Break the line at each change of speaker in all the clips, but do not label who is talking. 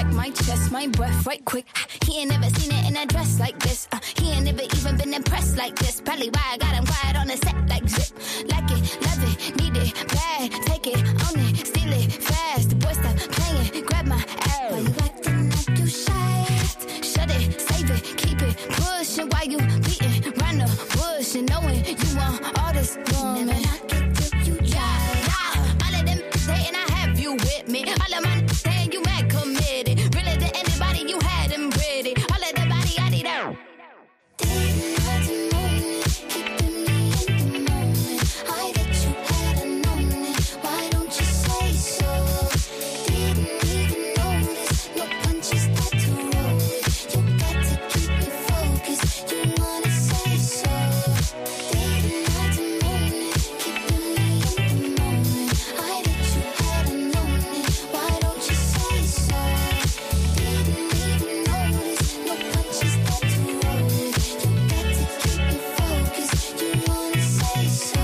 back my chest, my breath right quick. He ain't never seen it in a dress like this. He ain't never even been impressed like this. Probably why I got him quiet on the set like zip. Like it, love it, need it, bad. Take it, own it, steal it, fast. The boy stop playing, grab my ass. Why you acting like you shy? Shut it, save it, keep it pushing. While you beating round the bush and knowing you want all this woman. Never knock it till you try. All of them dating, I have you with me. All of my saying you mad committed. Really to anybody you had them ready. All of the body I need out. Didn't have to moment, keeping me in the moment. I bet you had a moment. Why don't you say so? Didn't even notice. No punches that to roll with. You got to keep me focused. You wanna say so? Didn't have to moment, keeping me in the moment. I bet you had a moment. Why don't you say so? Didn't even notice. No punches that to roll with. You got to keep me focused. You wanna say so?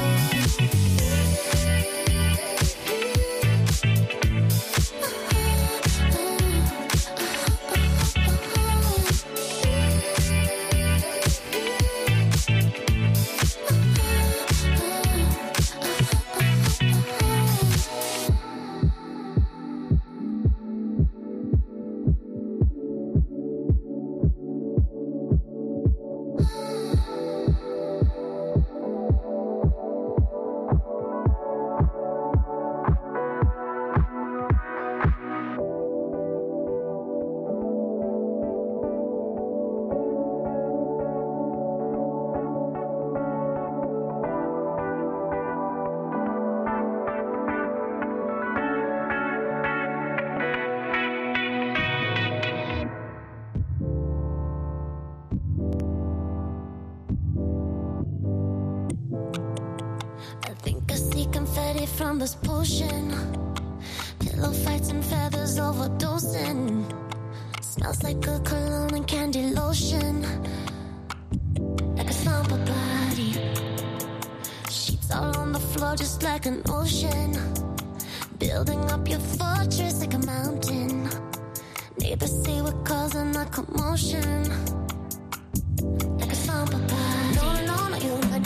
I think I see confetti from this potion. Pillow fights and feathers overdosing. Smells like a cologne and candy lotion. Like a summer body. Sheets all on the floor just like an ocean. Building up your fortress like a mountain. Neighbors say we're causing a commotion. Like a summer body. No, no, no, you and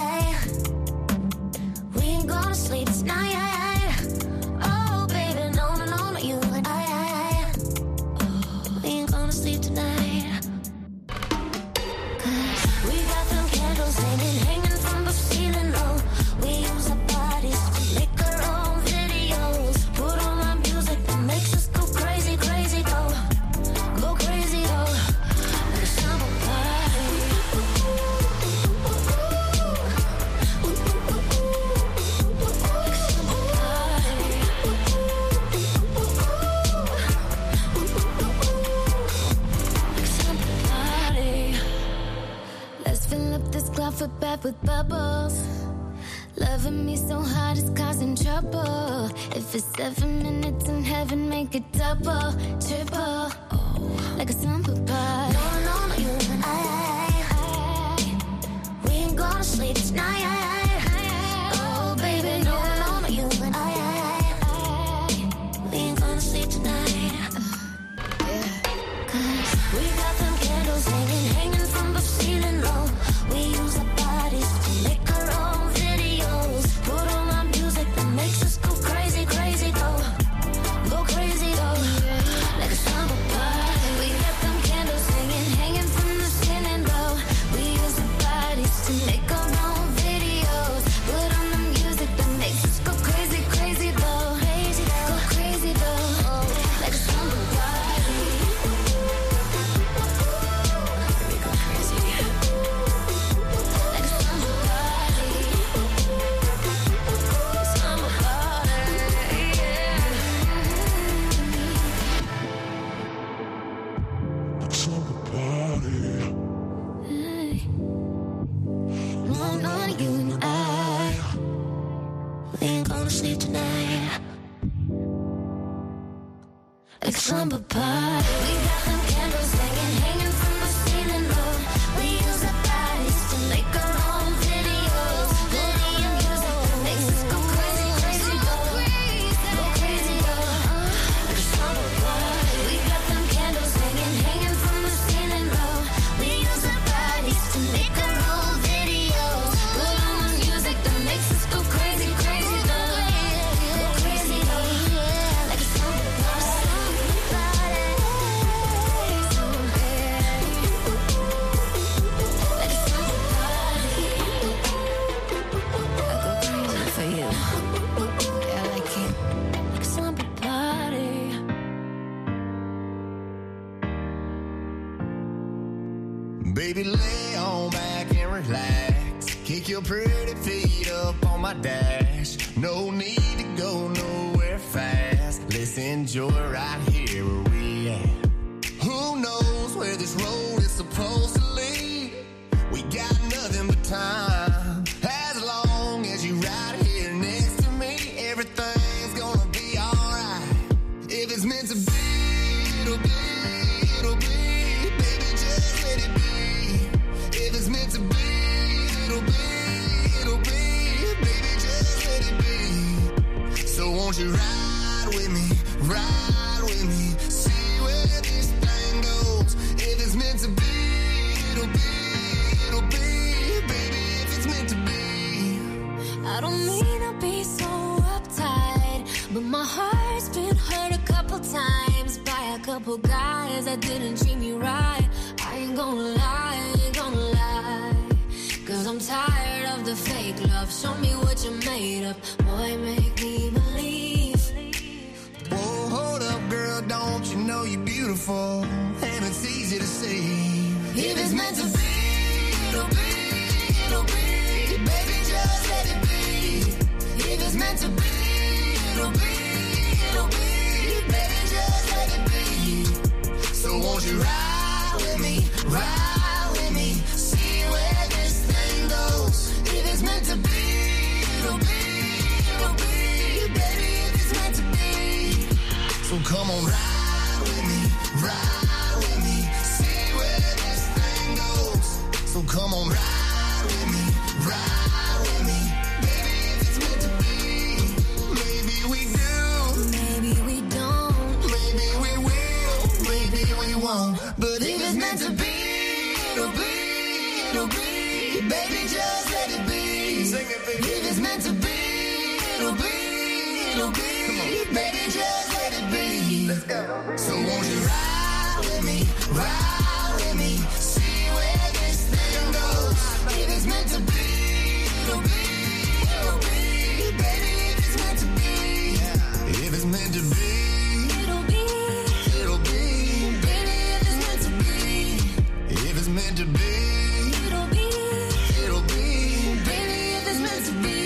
we ain't gonna sleep tonight. Oh, baby, no, no, no, no, you and we ain't gonna sleep tonight. 'Cause we got them candles hanging from the ceiling, oh. We use our bodies to make our own videos. Put on our music that makes us go crazy, crazy, oh. Go crazy, oh. Like a summer party. Let's fill up this closet bath with bubbles. Loving me so hard it's causing trouble. If it's 7 minutes in heaven, make it double, triple. Like a summer party. No, no, no, you and we ain't gonna sleep tonight. Oh, baby, no, no, no, you and we ain't gonna sleep tonight. 'Cause we got them candles hanging from the ceiling, oh. We use our bodies to make our own videos. Put on our music that makes us go crazy, crazy, oh. Go crazy, oh. Like a summer party. We got them candles hanging from the ceiling, oh. We use our bodies to make our own videos. Put on the music that makes us go crazy, crazy, though. Crazy, though. Go crazy, though. Like a summer party. We go crazy. Like a summer party.
Baby, lay on back and relax. Kick your pretty feet up on my dash. No need to go nowhere fast. Let's enjoy right here where we at. Who knows where this road is supposed to lead? We got nothing but time. As long as you right here next to me, everything's gonna be alright. If it's meant to be, it'll be. Meant to be, it'll be, baby, just let it be. So won't you ride with me, see where this thing goes. If it's meant to be, it'll be, baby, if it's meant to be.
I don't mean to be so uptight, but my heart's been hurt a couple times by a couple guys that didn't treat me right. I ain't gonna lie, cause I'm tired of the fake love. Show me what you're made of, boy, make me believe.
Whoa, hold up, girl, don't you know you're beautiful? And it's easy to see. If it's meant to be, it'll be, baby, just let it be. If it's meant to be, it'll be, baby, just let it be. So won't you ride with me, see where this thing goes. If it's meant to be, it'll be, baby, if it's meant to be. So come on, ride with me, see where this thing goes. So come on, ride with me, baby, if it's meant to be. Maybe we do,
maybe we don't,
maybe we will, maybe we won't. But if it's meant to be, it'll be, baby, just let it be. Sing it, baby. If it's meant to be, it'll be, baby, just let it be. Let's go. So won't you ride with me, see where this thing goes. If it's meant to be, it'll be, baby, if it's meant to be. If it's meant to be, it'll be, baby, if it's meant to be. If it's meant to be, it'll be, baby, if it's meant to be.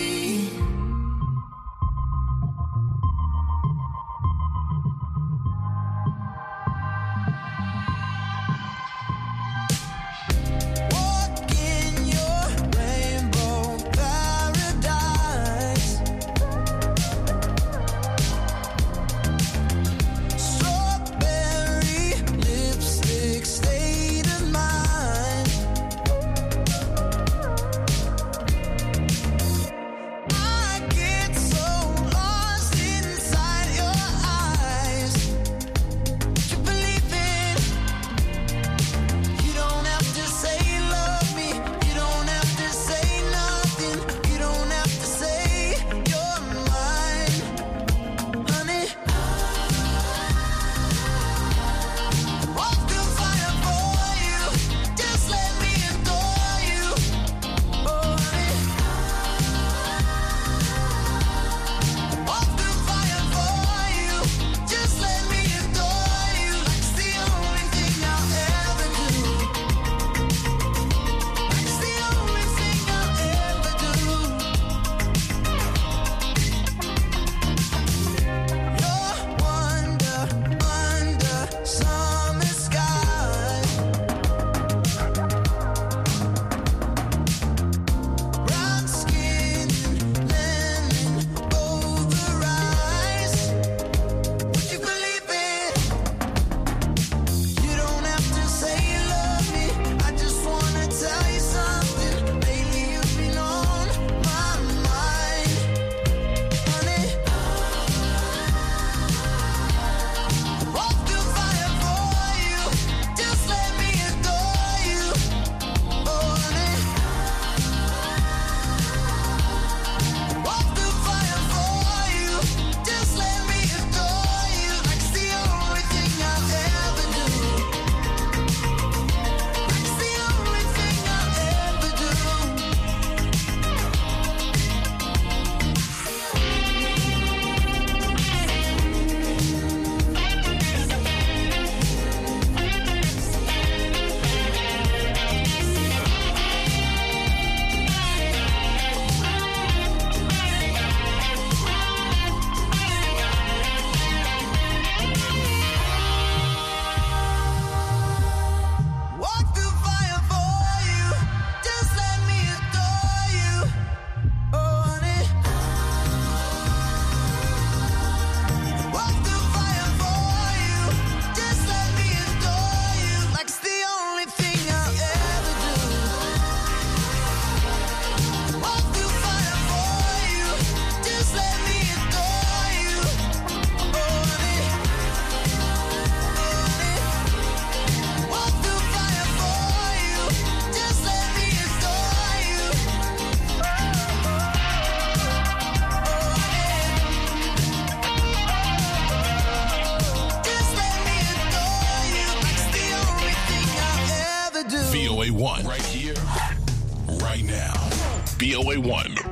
BOA1. Right here, right now. BOA1.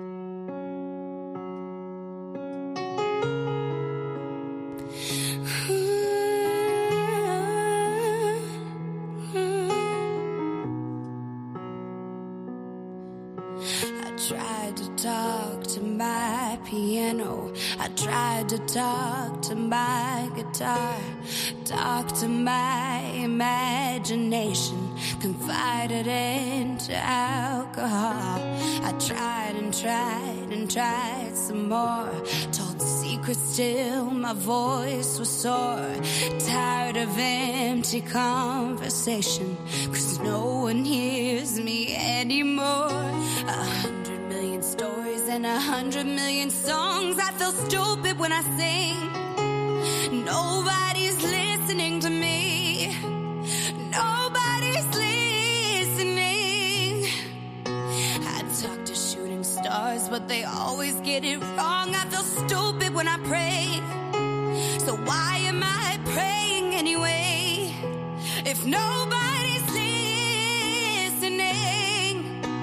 I tried to talk to my guitar, talk to my imagination, confided into alcohol. I tried and tried and tried some more, told secrets till my voice was sore. Tired of empty conversation, 'cause no one hears me anymore. 100 million stories and 100 million songs. I feel stupid when I sing. Nobody's listening to me. Nobody's listening. I talk to shooting stars, but they always get it wrong. I feel stupid when I pray. So why am I praying anyway? If nobody's listening.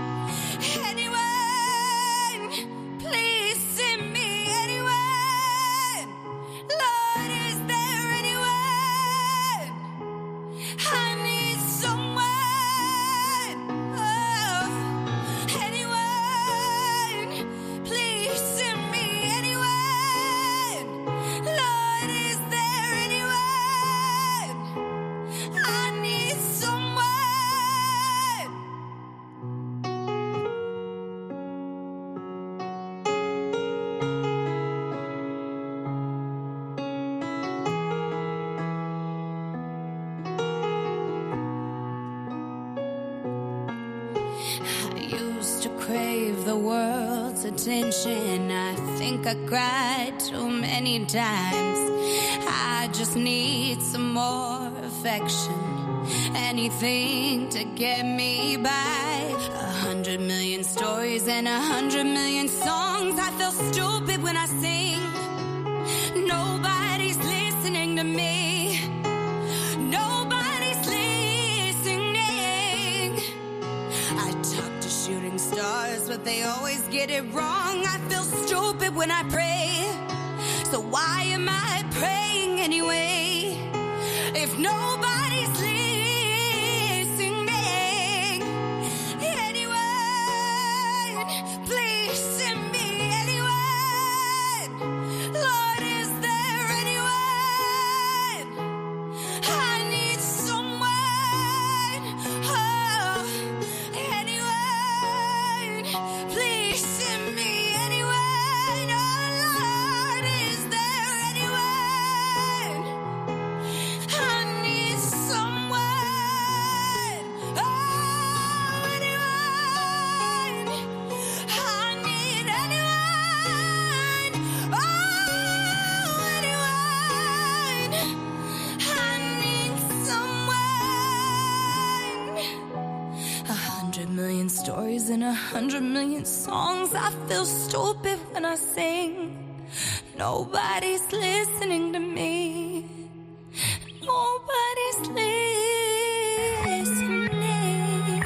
Anyone, please send me anyone. Lord, is there anyone? I need someone. Oh, anyone, please send me anyone. Lord, is there anyone? I need someone. I used to crave the world's attention. I think I cried too many times. I just need some more affection. Anything to get me by. 100 million stories and 100 million songs. I feel stupid when I sing. Nobody's listening to me. Nobody's listening. I talk to shooting stars, but they always get it wrong. I feel stupid when I pray. So why am I praying anyway? If nobody's listening. Anyone, please send me anyone. Lord, is there anyone? I need someone. Oh, anyone, please send me anyone. Oh, Lord, is there anyone? I need someone. Oh, anyone. I need anyone. Oh, anyone. I need someone. 100 million stories and 100 million songs. I feel stupid when I sing. Nobody's listening to me. Nobody's listening.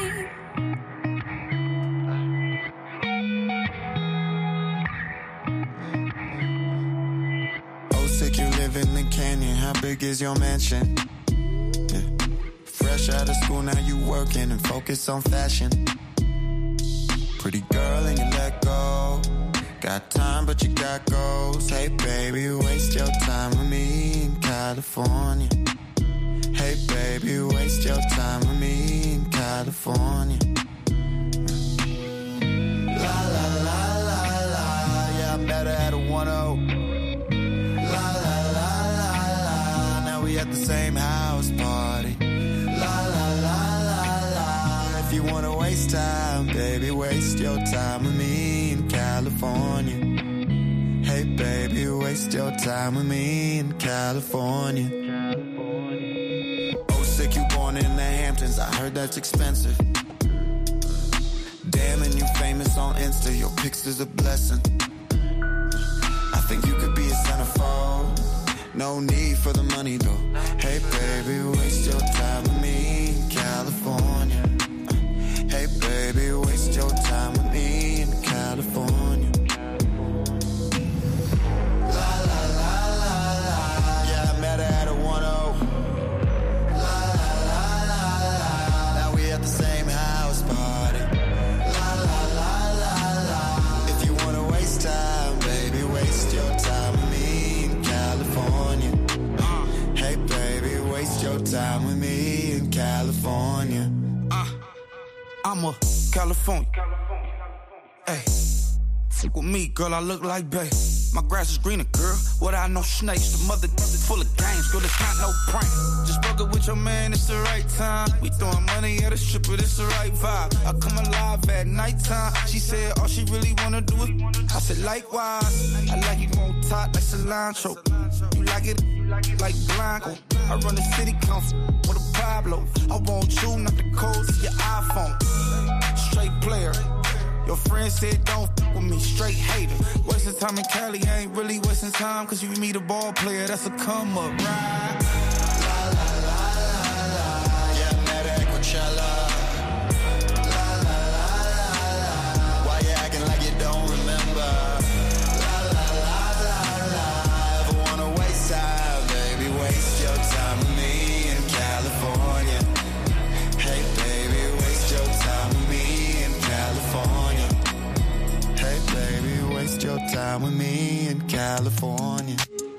Oh, sick, you live in the canyon. How big is your mansion? Yeah. Fresh out of school, now you working and focus on fashion. Pretty girl and you let go. Got time, but you got goals. Hey, baby, waste your time with me in California. Hey, baby, waste your time with me in California. La, la, la, la, la. Yeah, I'm better at a 1-0. La, la, la, la, la. Now we at the same house party. La, la, la, la, la. If you wanna waste time, baby, waste your time with me in California. Hey, baby, waste your time with me in California. Oh, sick, you born in the Hamptons. I heard that's expensive. Damn, and you famous on Insta. Your pics is a blessing. I think you could be a centerfold. No need for the money, though. Hey, baby, waste your time with me in California. your time with me in California. I'm a California. Hey, fuck with me, girl, I look like bae. My grass is greener, girl. What I know, snakes. The mother full of games, girl, it's not no prank. Just broke up with your man, it's the right time. We throwing money at a stripper, it's the right vibe. I come alive at nighttime. She said all she really wanna do is, I said likewise. I like it on top like cilantro. You like it like Blanco. I run the city comfort with a Pablo. I want you, not the codes of your iPhone. Straight player. Your friend said don't f with me, straight hater. Wasting time in Cali, I ain't really wasting time. Cause you meet a ball player, that's a come up, right? La la la la la, yeah, I met her at Coachella. La la la la la, why you acting like you don't remember? La la la la la, ever wanna waste time, baby, waste your time with me in California. Hey baby, waste your time with me in California. Hey baby, waste your time with me in California.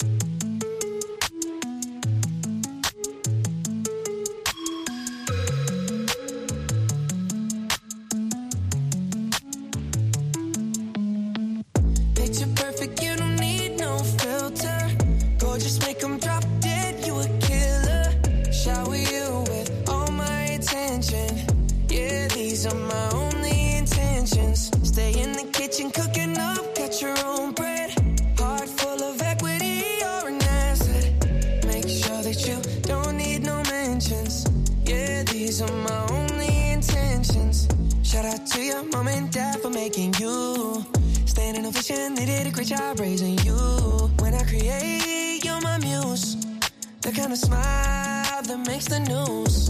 Picture perfect, you don't need no filter. Gorgeous, make them drop dead, you a killer. Shower you with all my attention. Yeah, these are my only intentions. Stay in the kitchen cooking up, got your own bread. Heart full of equity, you're an asset. Make sure that you don't need no mentions. Yeah, these are my only intentions. Shout out to your mom and dad for making you. Standing ovation, they did a great job raising you. When I create, you're my muse. The kind of smile that makes the news.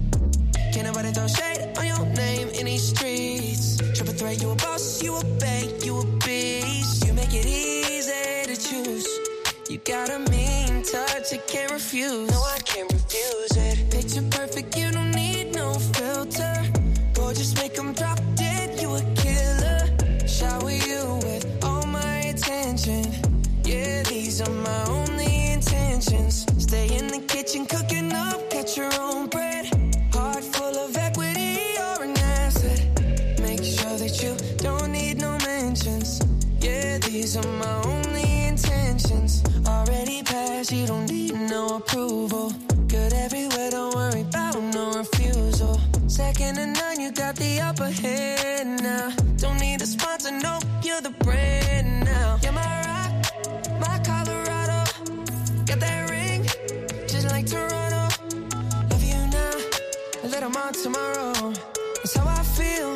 Can't nobody throw shade on your name in these streets. Triple threat, you a boss, you a bank, you a beast. You make it easy to choose. You got a mean touch, you can't refuse. No, I can't refuse it. Picture perfect, you don't need no filter. Gorgeous, make them drop dead, you a killer. Shower you with all my attention. Yeah, these are my only intentions. Stay in the kitchen cooking up, got your own bread. Heart full of equity, you're an asset. Make sure that you don't need no mentions. Yeah, these are my only intentions. Already passed, you don't need no approval. Good everywhere, don't worry about no refusal. Second to none, you got the upper hand now. Don't need a sponsor, no, you're the brand now. You're my rock, my Colorado. Got that ring, just like Toronto. Love you now, a little more tomorrow. That's how I feel.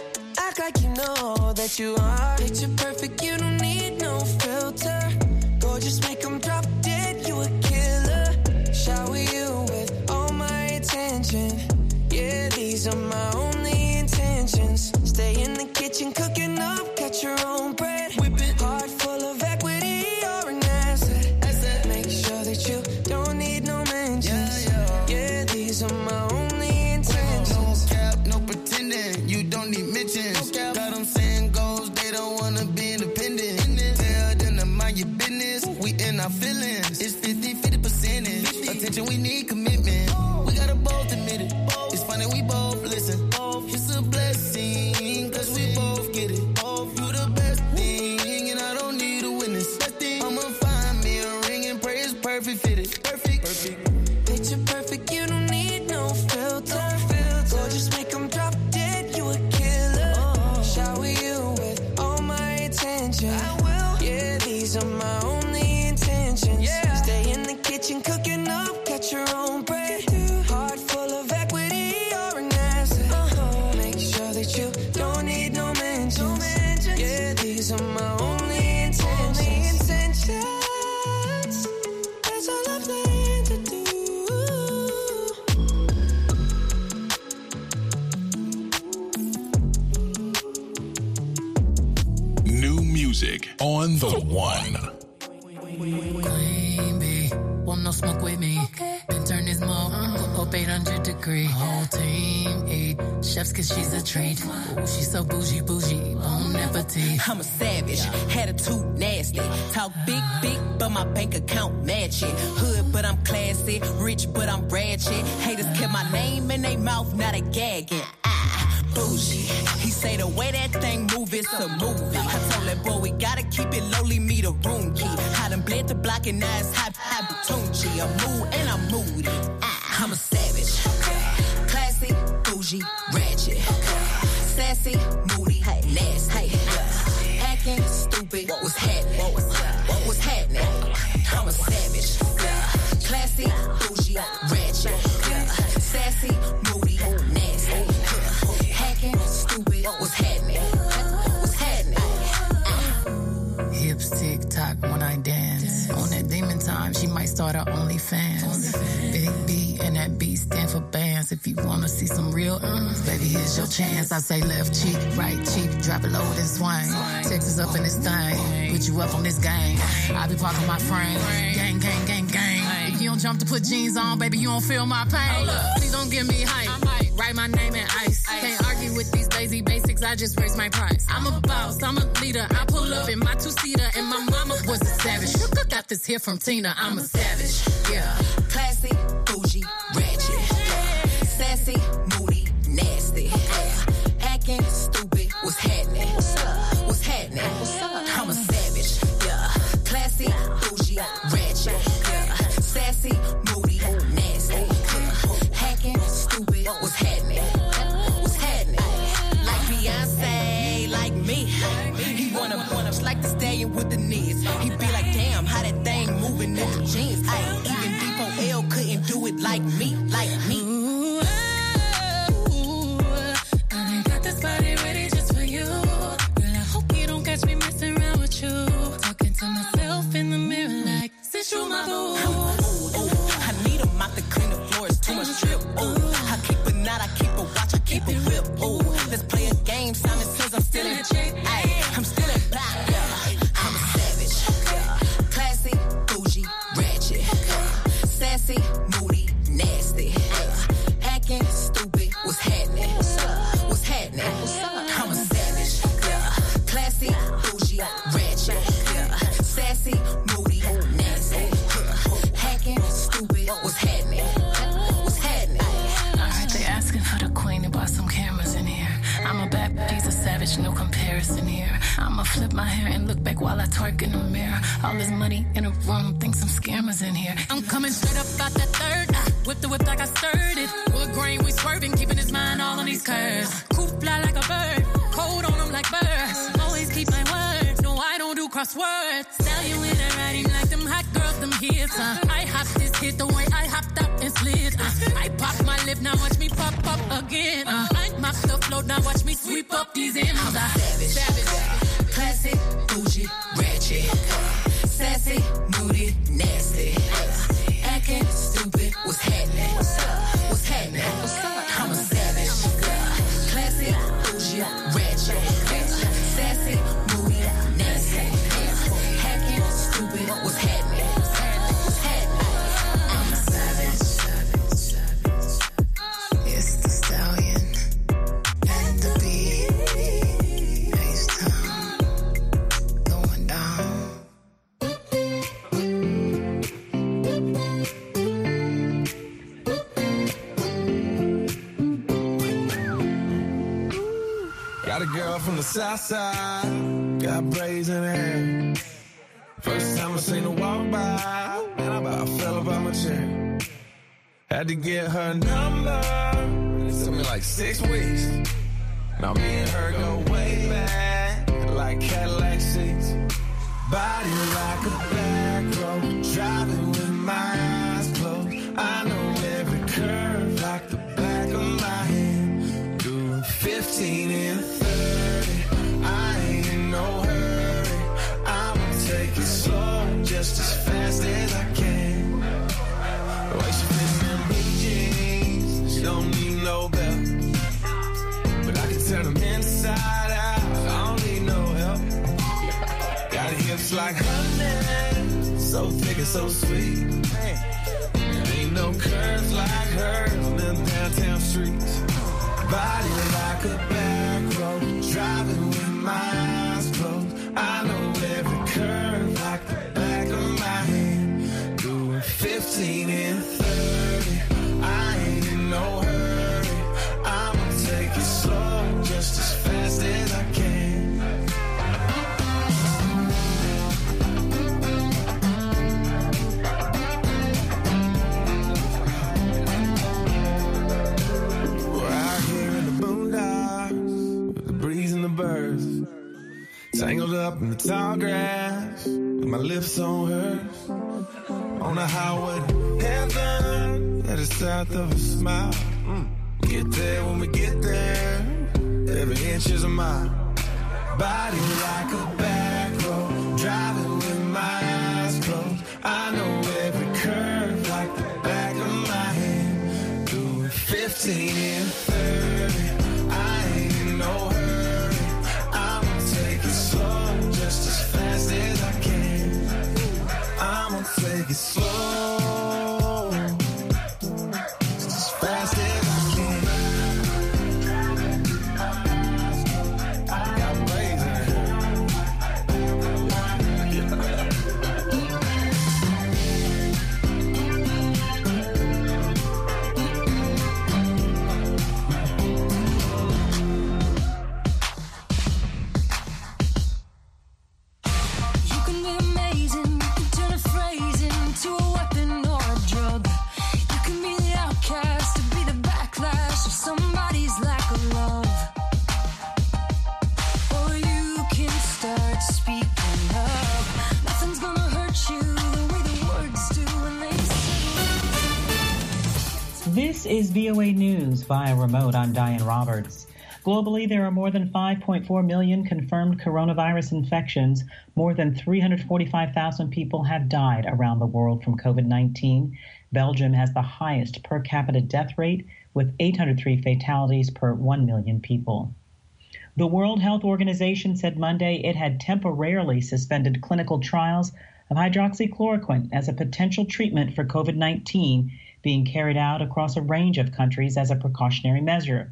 Act like you know that you are. Picture perfect, you don't need no filter. Gorgeous, make them drop dead, you a killer. Shower you with all my attention. Yeah, these are my only intentions. Stay in the kitchen cooking up, got your own bread. Heart full of equity, you're an asset. Make sure that you don't need no mentions. Yeah, these are my only intentions.
No cap, no pretending, you don't need mentions. Got them saying goals, they don't wanna be independent. Tell them to mind your business, we in our feelings. It's 50-50 percentage. Attention, we need commitment. We gotta both admit it. It's funny, we both listen. It's a blessing, cause we both get it. You the best thing, and I don't need a witness. I'ma find me a ring and pray it's perfect fitted. Perfect.
Picture perfect, you don't need no filter. Gorgeous, make them drop dead, you a killer. Shower you with all my attention. I will. Yeah, these are my only intentions. Stay in the kitchen cooking up, got your own bread. Heart full of equity, you're an asset. Make sure that you don't need no mentions. Yeah, these are my only intentions. That's all I plan to do.
New music on the one.
Queen bee, want no smoke with me. Then turn this smoke up 800 degrees. agree. Whole team eat chefs cause she's a treat. Ooh, she's so bougie, bon appetit.
I'm a savage, attitude nasty. Talk big, but my bank account match it. Hood, but I'm classy. Rich, but I'm ratchet. Haters kept my name in their mouth, now they gagging. Bougie. He say the way that thing move, it's a movie. I told that boy we gotta keep it lowly, me the room key. I done bled the block and now it's high Tunchi. I'm mood and I'm moody. I'm a savage. Classy, bougie, ratchet. Sassy, moody, nasty. Acting stupid, what's happening? What's happening? I'm a savage. Classy, bougie, ratchet. Sassy, moody, nasty. Stupid, what's happening? What's happening?
Hips tick tock when I dance. On that demon time, she might start her OnlyFans. Big B and that B stand for bands. If you wanna see some real baby, here's your chance. I say left cheek, right cheek, drop it low and swing. Texas up in this thing, put you up on this game. I be parking my frame, gang, gang, gang, gang. If you don't jump to put jeans on, baby, you don't feel my pain. Please don't give me hype. Write my name in ice. Can't argue with these lazy basics, I just raise my price. I'm a boss, I'm a leader. I pull up in my two-seater and my mama was a savage. Sugar got this here from Tina, I'm a savage. Yeah.
Classy, bougie, ratchet. Sassy, moody, nasty. Acting stupid, what's happening? What's happening? I'm a savage. Yeah. Classy, bougie, ratchet. Sassy, moody, nasty. Hacking, stupid, what's happening? What's happening? Like Beyonce, like me. He wanna like the stallion with the knees. He be like, damn, how that thing moving in the jeans. Even D4L couldn't do it like me, like me.
Ooh, I got this body ready just for you. Girl, I hope you don't catch me messing around with you. Talking to myself in the mirror like, since you my boo.
I need a mop to clean the floor, it's too much drip. I keep a knot, I keep a watch, I keep a whip. Let's play a game, Simon says I'm still in check. I'm still in back. I'm a savage. Classy, bougie, ratchet. Sassy, moody, nasty. Acting stupid, what's happening? What's happening? I'm a savage. Classy, bougie, ratchet. Sassy, moody, nasty. Hacking stupid, what's happening? What's happening?
Alright, they asking for the queen to buy some cameras in here. I'm a bad, he's a savage, no comparison here. I'ma flip my hair and look back while I twerk in the mirror. All this money in a room, think some scammers in here. I'm coming straight up out that third. Whip the whip like I stirred it. Wood grain, we swerving, keeping his mind all on these curves. Coop fly like a bird, cold on him like birds. Always keep my word, no I don't do crosswords. Stallion with a riding like them hot girls, them hits. I hop this hit the way I hopped up and slid. I pop my lip, now watch me pop up again. I mop the float, now watch me sweep up these M's.
I'm a savage. Classy, bougie, ratchet. Sassy, moody, nasty. Acting stupid, what's happening? What's happening? I'm a savage. Classy, bougie, ratchet. Sassy, moody, nasty. Hacking stupid, what's happening? What's happening? I'm a savage.
It's the stallion and the bee. H-Town going down.
Got a girl from the south side, got braids in her hair. First time I seen her walk by, and I about fell about my chair. Had to get her number, it took me like 6 weeks. Now me and her go way back, like Cadillac seats. Body like a back road, driving with my eyes closed. I know every curve like the back of my hand. Doing 15 and 30, I ain't in no hurry. I'ma take it slow, just as fast as I can. The way she fits in blue jeans, she don't need no belt. But I can turn them inside out, I don't need no help. Got hips like honey, so thick and so sweet. There ain't no curves like hers, them downtown town streets. Body like a back road, driving with my eyes closed. I know every curve like the back of my hand. Doing 15 and 30, I ain't in no hurry. I'ma take it slow, just as fast as I can. Birds, tangled up in the tall grass, with my lips on hers, on the highway to heaven, at the south of a smile. Get there when we get there, every inch is a mile. Body like a back road, driving with my eyes closed. I know every curve like the back of my hand. Doing 15 and 30, I ain't in no hurry. Just as fast as I can, I'ma take it slow, just as fast as I can. I'm
This is VOA News via remote. I'm Diane Roberts. Globally, there are more than 5.4 million confirmed coronavirus infections. More than 345,000 people have died around the world from COVID-19. Belgium has the highest per capita death rate, with 803 fatalities per 1 million people. The World Health Organization said Monday it had temporarily suspended clinical trials of hydroxychloroquine as a potential treatment for COVID-19 being carried out across a range of countries as a precautionary measure.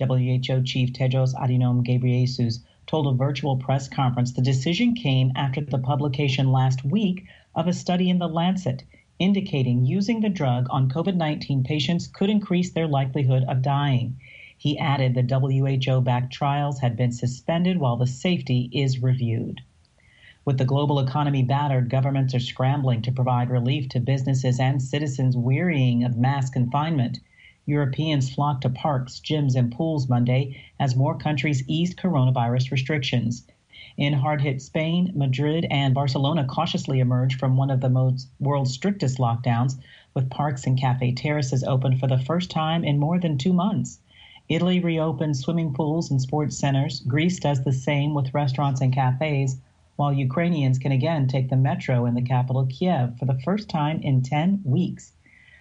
WHO Chief Tedros Adhanom Ghebreyesus told a virtual press conference the decision came after the publication last week of a study in The Lancet indicating using the drug on COVID-19 patients could increase their likelihood of dying. He added the WHO-backed trials had been suspended while the safety is reviewed. With the global economy battered, governments are scrambling to provide relief to businesses and citizens wearying of mass confinement. Europeans flocked to parks, gyms, and pools Monday as more countries eased coronavirus restrictions. In hard-hit Spain, Madrid and Barcelona cautiously emerged from one of the world's strictest lockdowns, with parks and cafe terraces open for the first time in more than 2 months. Italy reopened swimming pools and sports centers. Greece does the same with restaurants and cafes, while Ukrainians can again take the metro in the capital, Kiev, for the first time in 10 weeks.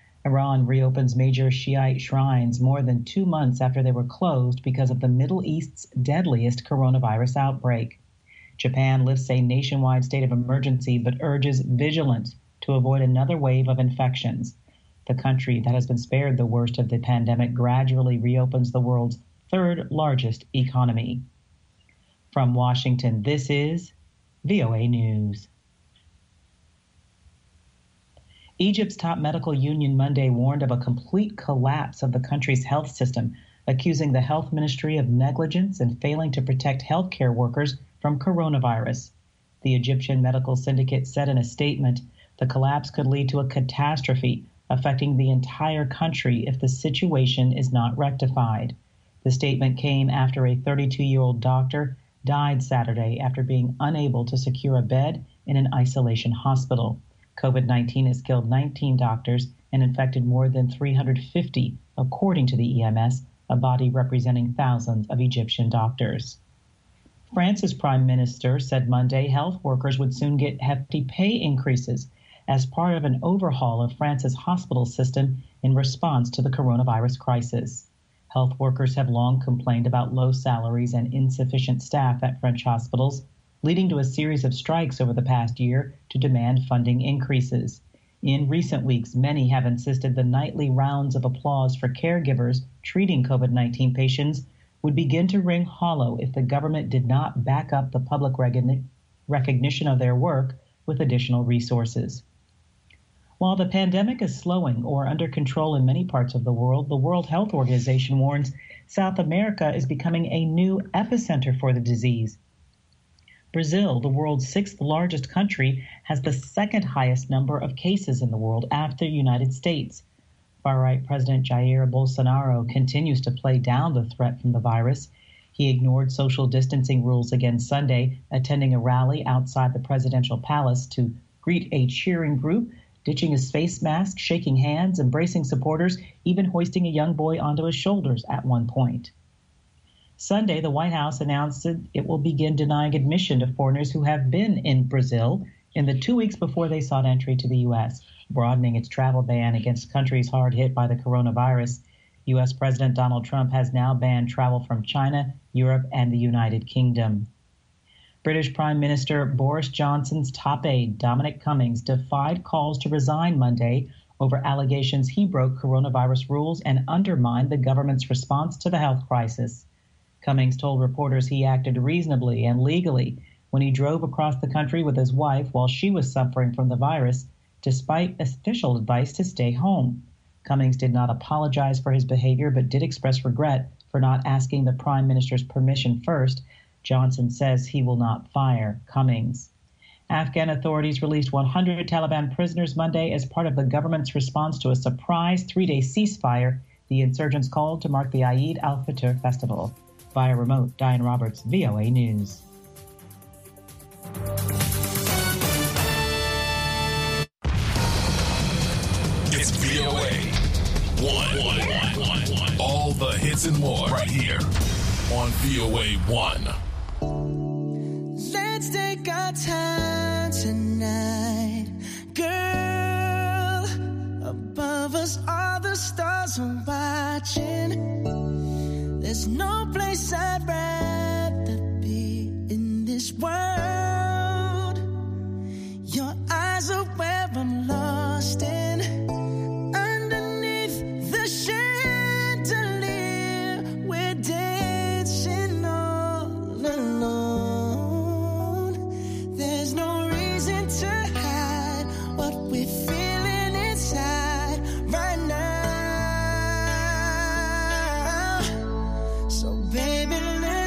Iran reopens major Shiite shrines more than 2 months after they were closed because of the Middle East's deadliest coronavirus outbreak. Japan lifts a nationwide state of emergency but urges vigilance to avoid another wave of infections. The country that has been spared the worst of the pandemic gradually reopens the world's third largest economy. From Washington, this is VOA News. Egypt's top medical union Monday warned of a complete collapse of the country's health system, accusing the health ministry of negligence and failing to protect healthcare workers from coronavirus. The Egyptian Medical Syndicate said in a statement, the collapse could lead to a catastrophe affecting the entire country if the situation is not rectified. The statement came after a 32-year-old doctor died Saturday after being unable to secure a bed in an isolation hospital. COVID-19 has killed 19 doctors and infected more than 350, according to the EMS, a body representing thousands of Egyptian doctors. France's prime minister said Monday health workers would soon get hefty pay increases as part of an overhaul of France's hospital system in response to the coronavirus crisis. Health workers have long complained about low salaries and insufficient staff at French hospitals, leading to a series of strikes over the past year to demand funding increases. In recent weeks, many have insisted the nightly rounds of applause for caregivers treating COVID-19 patients would begin to ring hollow if the government did not back up the public recognition of their work with additional resources. While the pandemic is slowing or under control in many parts of the World Health Organization warns South America is becoming a new epicenter for the disease. Brazil, the world's sixth largest country, has the second highest number of cases in the world after the United States. Far-right President Jair Bolsonaro continues to play down the threat from the virus. He ignored social distancing rules again Sunday, attending a rally outside the presidential palace to greet a cheering group, ditching his face mask, shaking hands, embracing supporters, even hoisting a young boy onto his shoulders at one point. Sunday, the White House announced that it will begin denying admission to foreigners who have been in Brazil in the 2 weeks before they sought entry to the U.S., broadening its travel ban against countries hard hit by the coronavirus. U.S. President Donald Trump has now banned travel from China, Europe, and the United Kingdom. British Prime Minister Boris Johnson's top aide, Dominic Cummings, defied calls to resign Monday over allegations he broke coronavirus rules and undermined the government's response to the health crisis. Cummings told reporters he acted reasonably and legally when he drove across the country with his wife while she was suffering from the virus, despite official advice to stay home. Cummings did not apologize for his behavior, but did express regret for not asking the Prime Minister's permission first. Johnson says he will not fire Cummings. Afghan authorities released 100 Taliban prisoners Monday as part of the government's response to a surprise 3-day ceasefire the insurgents called to mark the Eid al-Fitr festival. Via remote, Diane Roberts, VOA News.
It's VOA 1. All the hits and more right here on VOA 1.
Let's take our time tonight, girl. Above us, all the stars are watching. There's no place I'd rather be in this world. Your eyes are where I'm lost in. Underneath the chandelier, we're dancing all alone. There's no reason to hide what we're feeling inside right now. So baby, let's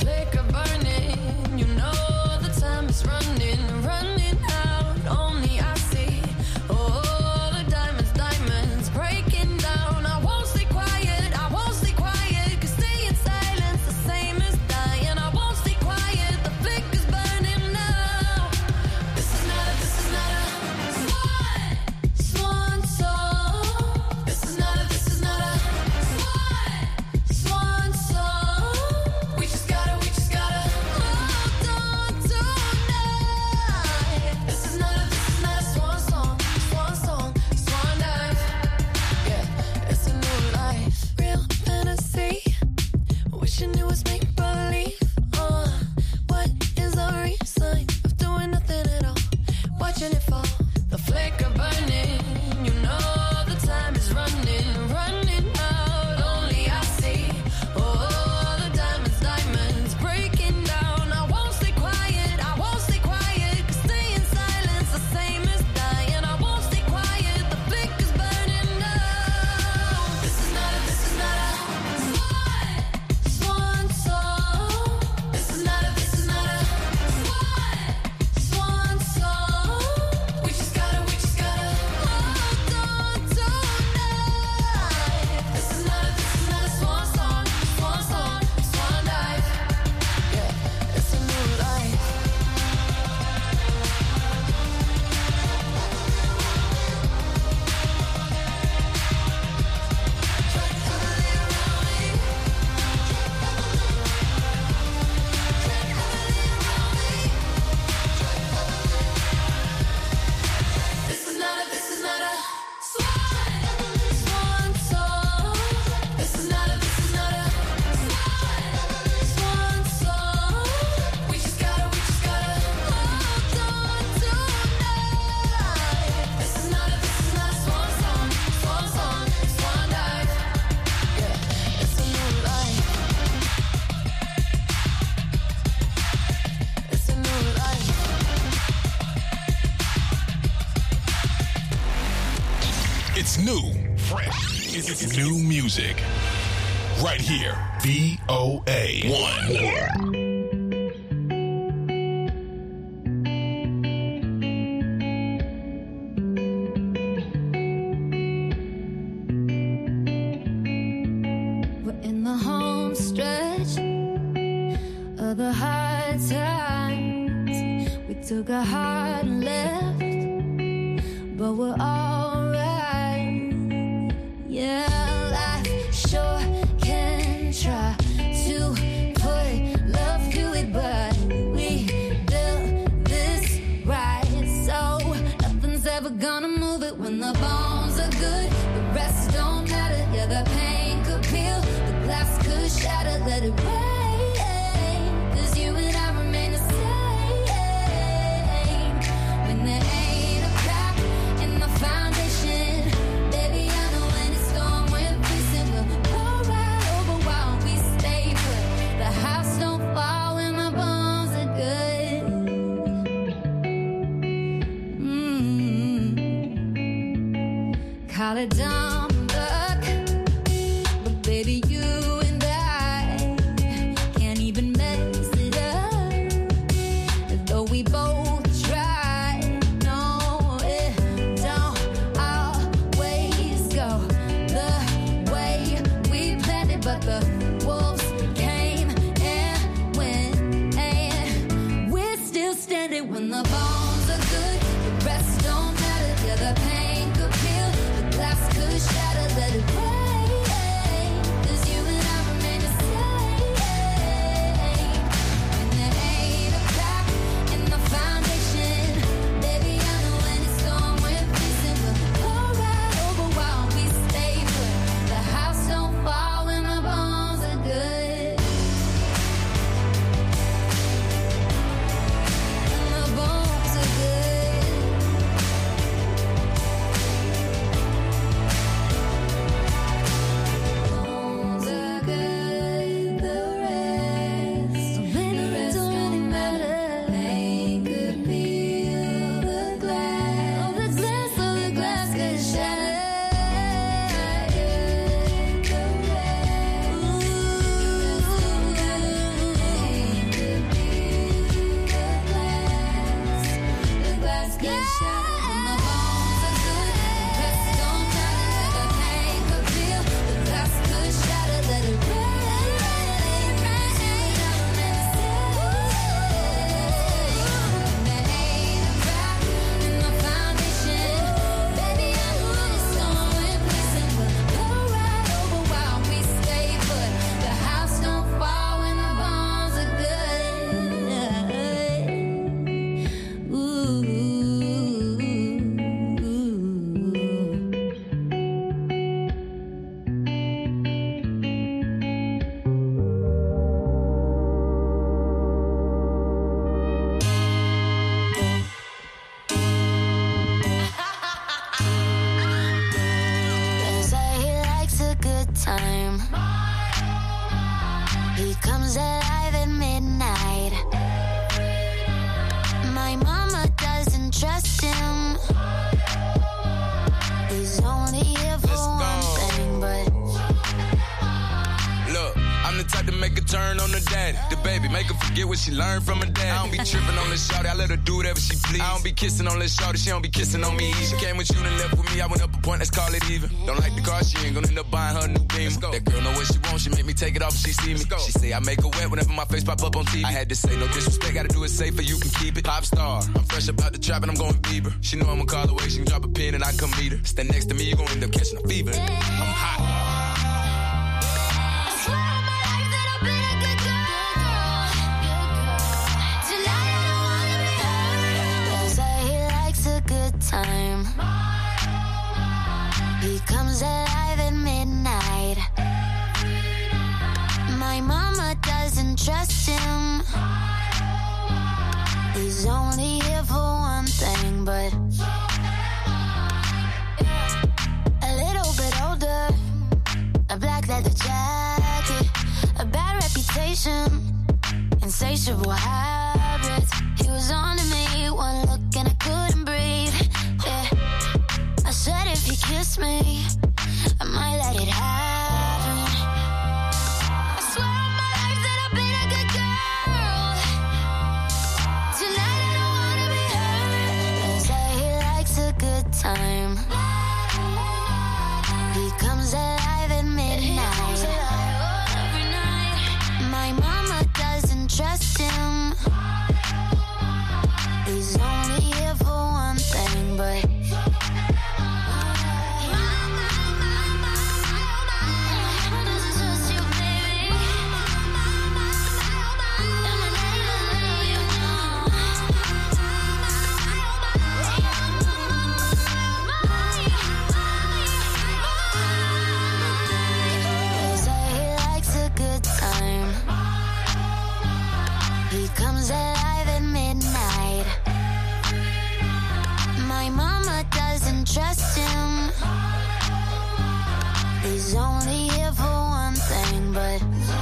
flicker burning. You know the time is running out. Only I see all the diamonds breaking down. I won't stay quiet, cause stay in silence the same as dying. I won't stay quiet, the flicker's burning now. This is not a swan song. This is not a swan song. We just gotta hold on tonight. This is not a swan song, swan dive. Yeah, it's a new life, real fantasy. Wishing it was make believe. What is the reason of doing nothing at all? Watching it fall, the flicker burning. You know the time is running out. Only I see all the diamonds breaking down. I won't stay quiet, cause stay in silence the same as dying. I won't stay quiet, the flicker's burning now. This is not a swan song. This is not a swan song. We just gotta hold on tonight. This is not a swan song, swan dive. Yeah, it's a new life. This is not a swan song. This is not a swan song. We just gotta hold on tonight. This is not a swan song, swan dive. Yeah, it's a new life. It's a new life.
It's new, fresh. It's new music. Right here. VOA1.
We're in the home stretch of the hard times. We took a hard left, but we're alright. Yeah, life sure can try to put love to it, but we built this right, so nothing's ever gonna move it. When the bones are good, the rest don't matter. Yeah, the pain could peel, the glass could shatter. Let it rain, 'cause you and I remain the same. When there ain't a crack in the foundation, baby, I know when it's storm we're facing, we'll go right over while we stay put. The house don't fall when the bones are good. Call it dumb luck, but baby, you and I can't even mess it up. Though we both try, no, it don't always go the way we planned it. But the wolves came and went, and we're still standing. When the bones are good, the rest don't matter. Yeah, the pain could peel, the glass could shatter. Let it rain, 'cause you and I remain the same. When there ain't a crack in the foundation, baby, I know when it's storm we're facing, we'll go right over while we stay put. The house don't fall when the bones are good. When the bones are good.
turn on the daddy. The baby, make her forget what she learned from her dad. I don't be tripping on this shorty, I let her do whatever she please. I don't be kissing on this shorty, she don't be kissing on me. She came with you and left with me, I went up a point, let's call it even. Don't like the car, she ain't gonna end up buying her a new Beamer. That girl know what she wants, she make me take it off if she see me. She say I make her wet whenever my face pop up on TV. I had to say no disrespect, gotta do it safer, you can keep it. Pop star, I'm fresh about the trap and I'm going Bieber. She know I'ma call away, she can drop a pin and I come meet her. Stand next to me, you gon' end up catching a fever. I'm hot.
Time. He comes alive at midnight. My mama doesn't trust him. He's only here for one thing, but a little bit older, a black leather jacket, a bad reputation, insatiable habits. He was on to me, one look and I couldn't breathe. I said if you kiss me, I might let it happen. I swear on my life that I've been a good girl. Tonight I don't wanna be hurt. They say he likes a good time. He comes alive at midnight. Every night. My mama doesn't trust him. He's only here for one thing, but trust him. He's only here for one thing, but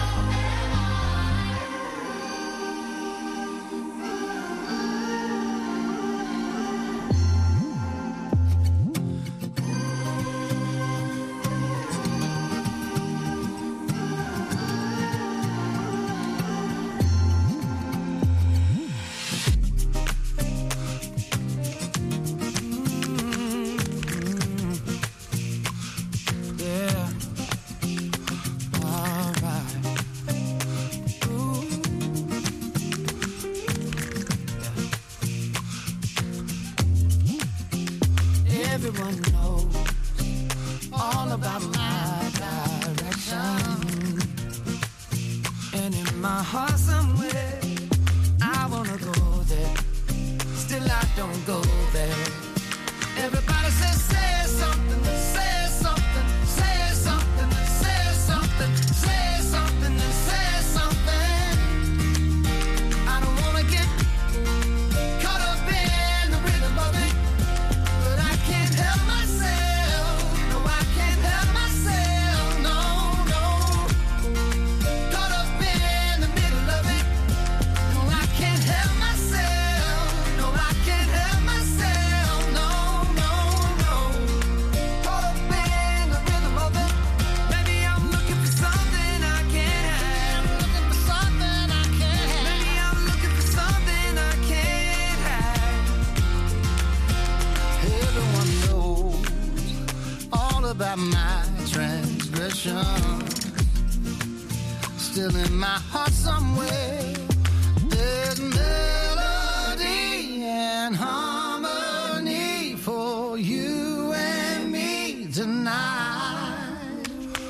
still in my heart somewhere. There's melody and harmony for you and me tonight.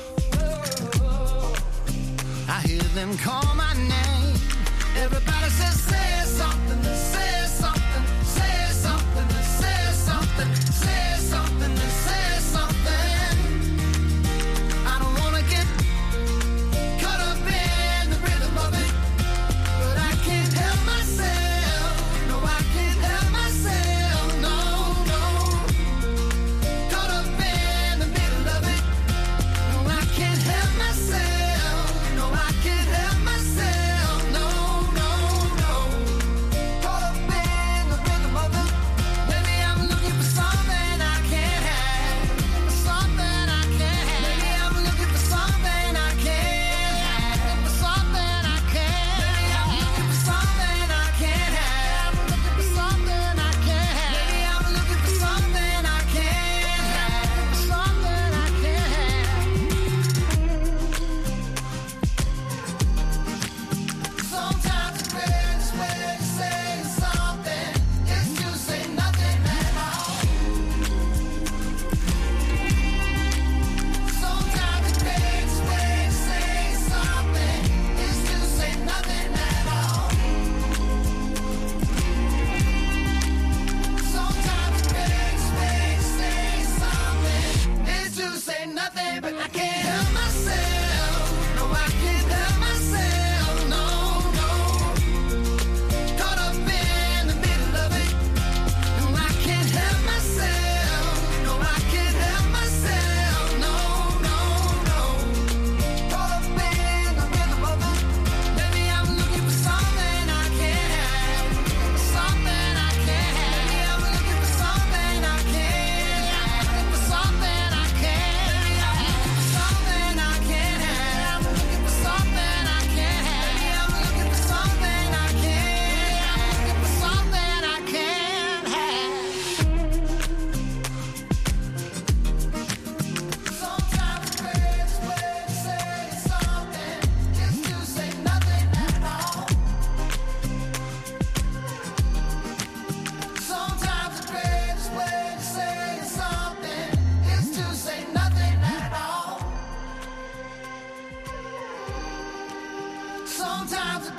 I hear them call my name. Everybody says, say something, say something, say something, say something, say something, say something. I don't wanna get caught up in the rhythm of it, but I can't help myself. No, I can't help myself. No, no. Caught up in the middle of it. No, I can't help myself. No, I can't help myself.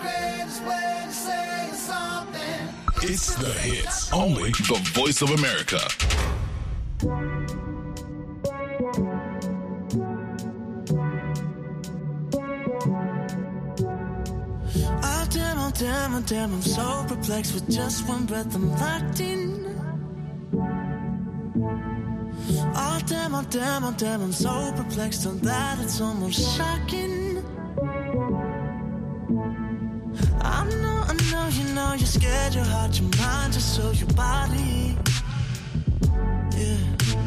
greatest way to say something.
It's the hits. Only the Voice of America.
Oh damn, I'm so perplexed with just one breath I'm locked in. Oh damn, I'm so perplexed on that it's almost shocking. I know, you know, you're scared, your heart, your mind, just so your body. Yeah.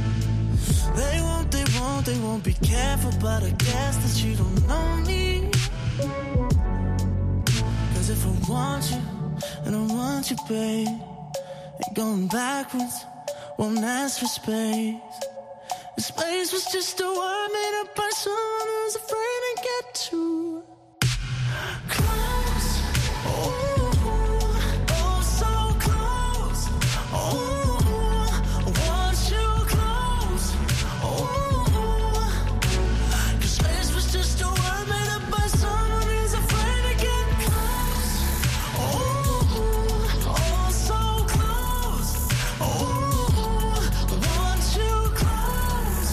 They won't be careful, but I guess that you don't know me. Cause if I want you, and I want you, babe, ain't going backwards, won't ask for space. The space was just a word made up by someone who's afraid to get too close. Oh, so close. Oh, I want you close. Oh, 'cause space was just a word made up by someone who's afraid to get close. Oh, so close. Oh, I want you close.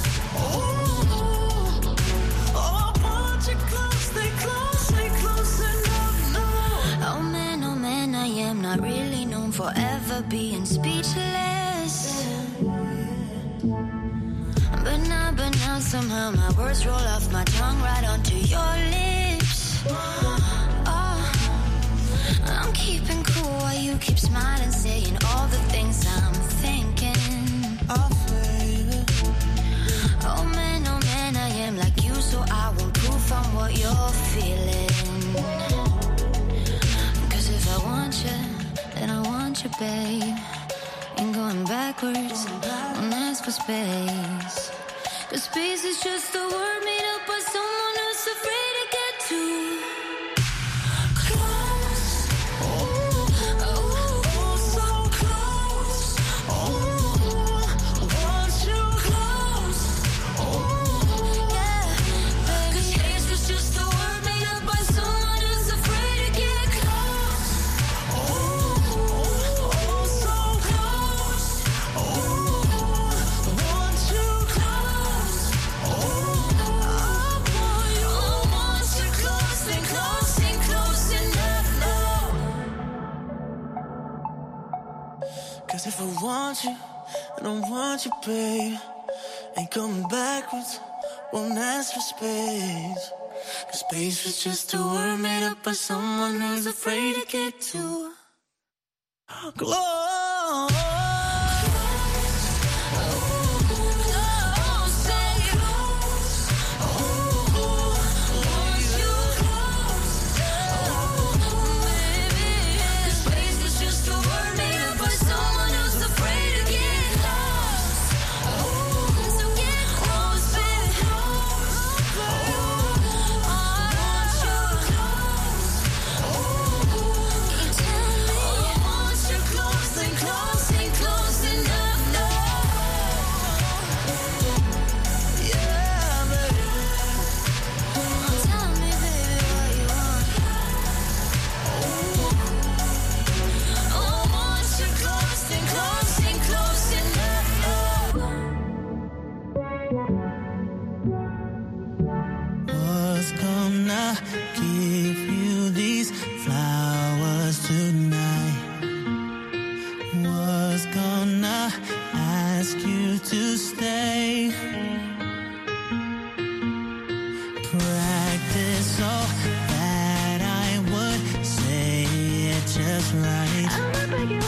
Oh, I want you close. Stay close enough. No.
Oh man, I am not really known for ever being speechless. But now somehow my words roll off my tongue right onto your lips. Oh, I'm keeping cool while you keep smiling, saying all the things I'm thinking.
Oh, baby.
Oh man, I am like you, so I won't proof on what you're feeling. Cause if I want you, then I want you, babe. Ain't going backwards, won't ask for space. Cause space is just a word made up by someone who's afraid to get too close.
Oh, so close. Oh, I want you close. Oh,
Yeah,
cause space was just a word made up by someone who's afraid to get close. Oh, so close. Oh, I want you close. Oh, I want you close and close enough now. 'Cause if I want you, I don't want you, babe. Ain't coming backwards, won't ask for space. 'Cause space was just a word made up by someone who's afraid to get too close. Was gonna give you these flowers tonight. Was gonna ask you to stay. Practice so that I would say it just right.